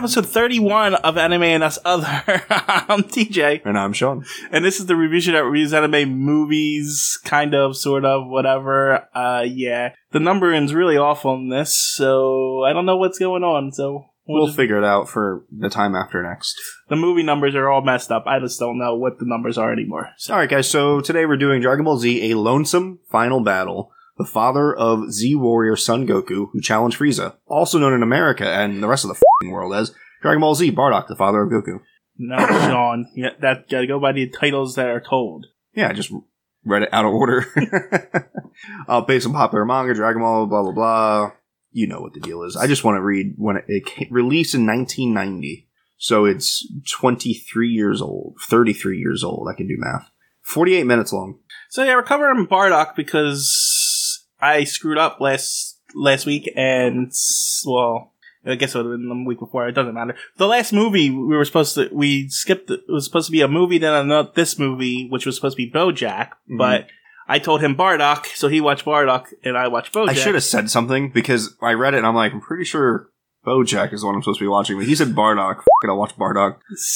episode 31 of Anime and Us Other. I'm TJ. And I'm Sean. And this is the review show that reviews anime movies, kind of, sort of, whatever. Yeah. The numbering's really off on this, so I don't know what's going on, so... We'll figure it out for the time after next. The movie numbers are all messed up. I just don't know what the numbers are anymore. So. Alright guys, so today we're doing Dragon Ball Z, A Lonesome Final Battle. The father of Z-Warrior Son Goku, who challenged Frieza, also known in America and the rest of the f***ing world as Dragon Ball Z, Bardock, the father of Goku. No, Sean. That gotta go by the titles that are told. Yeah, I just read it out of order. Based on popular manga, Dragon Ball, blah, blah, blah. You know what the deal is. I just want to read when it released in 1990. So it's 23 years old, 33 years old. I can do math. 48 minutes long. So yeah, we're covering Bardock because I screwed up last week, and, well, I guess it would have been the week before. It doesn't matter. The last movie we skipped. It was supposed to be a movie, then not this movie, which was supposed to be BoJack, but I told him Bardock, so he watched Bardock, and I watched BoJack. I should have said something, because I read it, and I'm like, I'm pretty sure BoJack is the one I'm supposed to be watching, but he said Bardock. F*** it, I'll watch Bardock.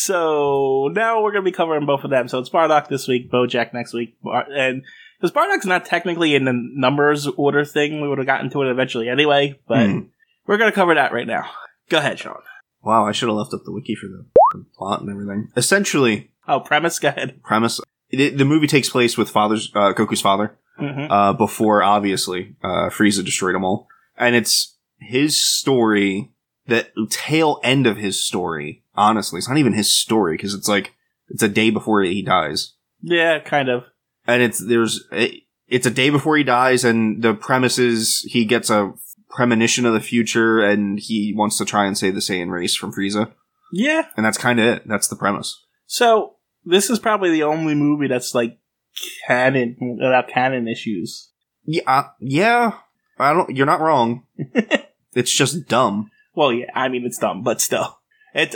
So, now we're going to be covering both of them. So it's Bardock this week, BoJack next week, and... Because Bardock's not technically in the numbers order thing. We would have gotten to it eventually anyway, but we're going to cover that right now. Go ahead, Sean. Wow, I should have left up the wiki for the plot and everything. Essentially... Oh, premise? Go ahead. Premise. The movie takes place with Goku's father, before, obviously, Frieza destroyed them all. And it's his story, the tail end of his story, honestly. It's not even his story, because it's a day before he dies. Yeah, kind of. And it's a day before he dies, and the premise is he gets a premonition of the future, and he wants to try and save the Saiyan race from Frieza. Yeah. And that's kind of it. That's the premise. So, this is probably the only movie that's, canon, without canon issues. Yeah, you're not wrong. It's just dumb. Well, yeah, I mean, it's dumb, but still. But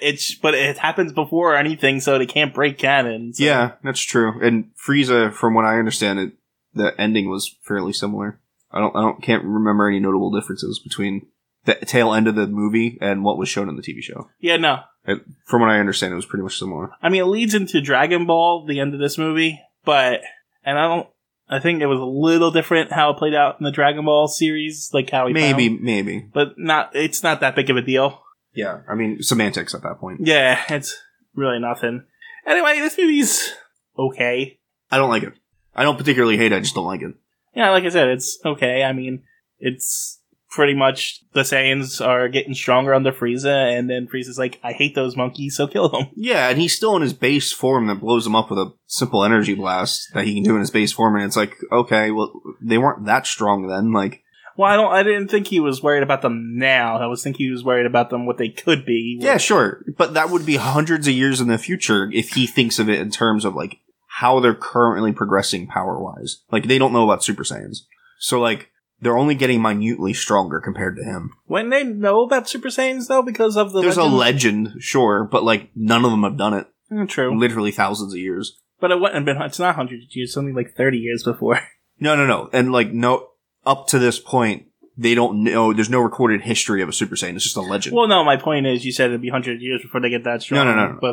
it happens before anything, so they can't break canon. So. Yeah, that's true. And Frieza, from what I understand it, the ending was fairly similar. Can't remember any notable differences between the tail end of the movie and what was shown in the TV show. Yeah, no. From what I understand, it was pretty much similar. I mean, it leads into Dragon Ball, the end of this movie, I think it was a little different how it played out in the Dragon Ball series, how he Maybe. But it's not that big of a deal. Yeah, I mean, semantics at that point. Yeah, it's really nothing. Anyway, this movie's okay. I don't like it. I don't particularly hate it, I just don't like it. Yeah, like I said, it's okay. I mean, it's pretty much the Saiyans are getting stronger under Frieza, and then Frieza's like, I hate those monkeys, so kill them. Yeah, and he's still in his base form that blows him up with a simple energy blast that he can do in his base form, and it's like, okay, well, they weren't that strong then, Well, I didn't think he was worried about them now. I was thinking he was worried about them what they could be. Yeah, sure. But that would be hundreds of years in the future if he thinks of it in terms of, how they're currently progressing power-wise. They don't know about Super Saiyans. So, they're only getting minutely stronger compared to him. When they know about Super Saiyans, though, because of the There's a legend, sure, but, none of them have done it. True. Literally thousands of years. But it wouldn't have been, it's not hundreds of years, it's only 30 years before. No. And, no... Up to this point, they don't know. There's no recorded history of a Super Saiyan. It's just a legend. Well, no, my point is, you said it'd be 100 years before they get that strong.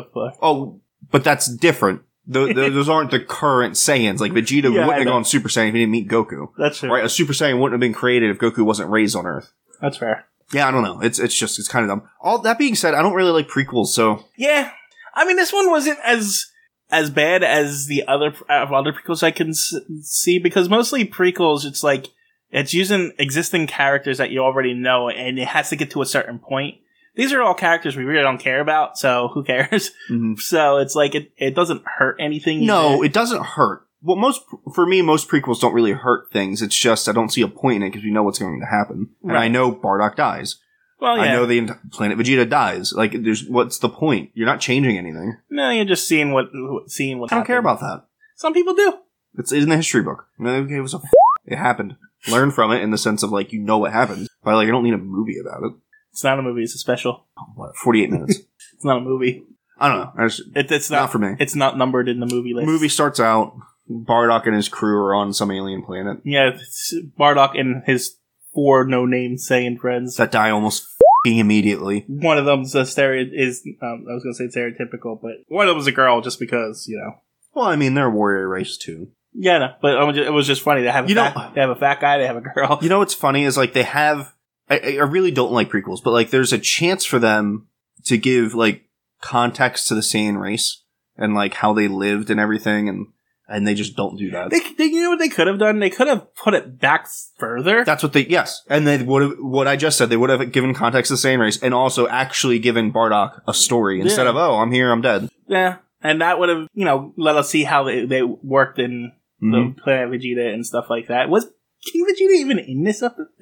No. But that's different. Those aren't the current Saiyans. Vegeta wouldn't have gone Super Saiyan if he didn't meet Goku. That's true. Right? A Super Saiyan wouldn't have been created if Goku wasn't raised on Earth. That's fair. Yeah, I don't know. It's kind of dumb. All that being said, I don't really like prequels, so... Yeah. I mean, this one wasn't as bad as the other prequels I can see, because mostly prequels, it's using existing characters that you already know, and it has to get to a certain point. These are all characters we really don't care about, so who cares? Mm-hmm. So it's it doesn't hurt anything. No, it doesn't hurt. Well, most prequels don't really hurt things. It's just I don't see a point in it because we know what's going to happen. Right. And I know Bardock dies. Well, yeah. I know the planet Vegeta dies. What's the point? You're not changing anything. No, you're just seeing what I don't care about that. Some people do. It's in the history book. It was it happened. Learn from it in the sense of you know what happened. But you don't need a movie about it. It's not a movie, it's a special. 48 minutes. It's not a movie. I don't know. It's not for me. It's not numbered in the movie list. The movie starts out, Bardock and his crew are on some alien planet. Yeah, it's Bardock and his 4 no-name Saiyan friends. That die almost immediately. One of them's I was going to say stereotypical, but one of them's a girl just because, you know. Well, I mean, they're a warrior race too. Yeah, no, but it was just funny. They have a fat guy, they have a girl. You know what's funny is, like, they have... I really don't like prequels, but, like, there's a chance for them to give, like, context to the Saiyan race and, like, how they lived and everything, and they just don't do that. You know what they could have done? They could have put it back further. That's what yes. And they would have, what I just said, they would have given context to the Saiyan race and also actually given Bardock a story instead of, oh, I'm here, I'm dead. Yeah. And that would have, you know, let us see how they worked in the Planet Vegeta and stuff like that. Was King Vegeta even in this?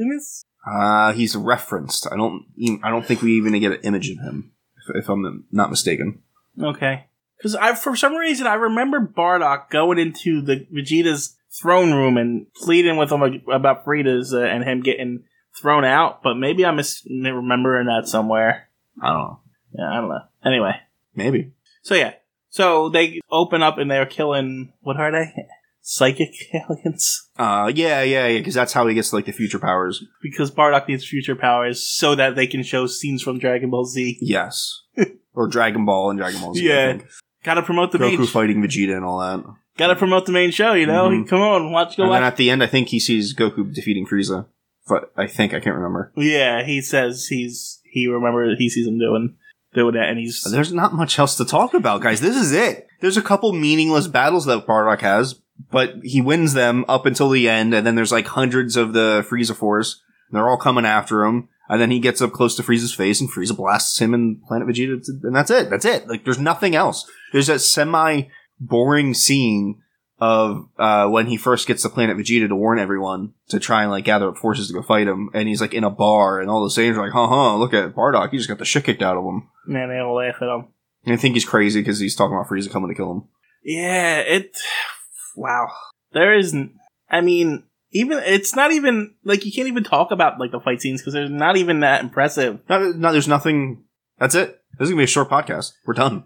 He's referenced. I don't think we even get an image of him, if I'm not mistaken. Okay. Because for some reason, I remember Bardock going into the Vegeta's throne room and pleading with him about Frieda's and him getting thrown out, but maybe I'm remembering that somewhere. I don't know. Yeah, I don't know. Anyway. Maybe. So, yeah. So, they open up and they're killing, what are they? Psychic aliens? Yeah, because that's how he gets, like, the future powers. Because Bardock needs future powers so that they can show scenes from Dragon Ball Z. Yes. Or Dragon Ball and Dragon Ball Z. Yeah. Gotta promote the Goku fighting Vegeta and all that. Gotta promote the main show, you know? Mm-hmm. Come on, watch. And then at the end, I think he sees Goku defeating Frieza. But I can't remember. Yeah, he says he sees him doing that, and he's... There's not much else to talk about, guys. This is it. There's a couple meaningless battles that Bardock has, but he wins them up until the end, and then there's like hundreds of the Frieza Force, and they're all coming after him, and then he gets up close to Frieza's face, and Frieza blasts him and Planet Vegeta, and that's it. That's it. Like, there's nothing else. There's that semi-boring scene of when he first gets to Planet Vegeta to warn everyone to try and, like, gather up forces to go fight him, and he's, like, in a bar, and all the Saiyans are like, look at Bardock, he just got the shit kicked out of him. Man, they all laugh at him. And I think he's crazy because he's talking about Frieza coming to kill him. Yeah, wow. There isn't... I mean... it's not even, like, you can't even talk about, like, the fight scenes, because they're not even that impressive. No, there's nothing, that's it. This is gonna be a short podcast. We're done.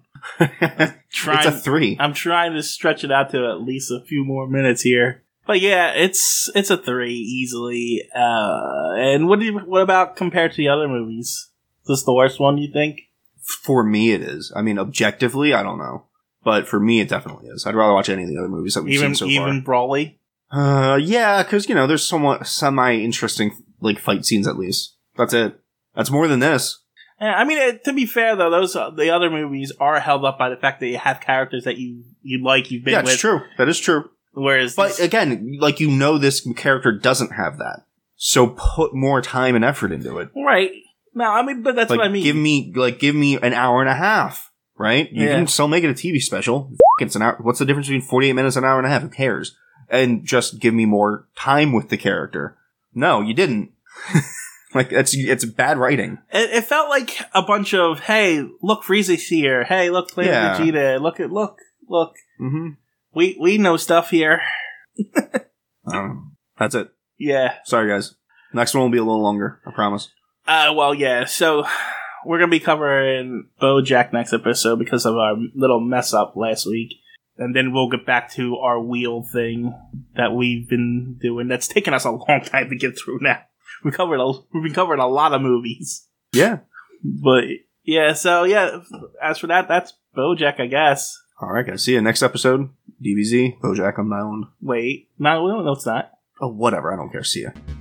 It's a 3. I'm trying to stretch it out to at least a few more minutes here. But yeah, it's a 3, easily. And what about compared to the other movies? Is this the worst one, you think? For me, it is. I mean, objectively, I don't know. But for me, it definitely is. I'd rather watch any of the other movies that we've seen so far. Even Brawly? Yeah, because, you know, there's somewhat semi-interesting, like, fight scenes at least. That's it. That's more than this. Yeah, I mean, to be fair, though, the other movies are held up by the fact that you have characters that you like, you've been with. Yeah, it's true. That is true. Whereas... But, again, like, you know this character doesn't have that. So put more time and effort into it. Right. No, I mean, but that's like, what I mean. Give me an hour and a half, right? You can still make it a TV special. It's an hour. What's the difference between 48 minutes and an hour and a half? Who cares? And just give me more time with the character. No, you didn't. Like, it's bad writing. It felt like a bunch of, hey, look, Frieza's here. Hey, look, Planet Vegeta. Look. Mm-hmm. We know stuff here. That's it. Yeah. Sorry, guys. Next one will be a little longer. I promise. Well, yeah. So we're gonna be covering BoJack next episode because of our little mess up last week. And then we'll get back to our wheel thing that we've been doing. That's taken us a long time to get through now. We've been covering a lot of movies. Yeah. But, yeah, so, yeah, as for that, that's BoJack, I guess. All right, guys. See you next episode. DBZ, BoJack on the Island. Wait. No, it's not. Oh, whatever. I don't care. See ya.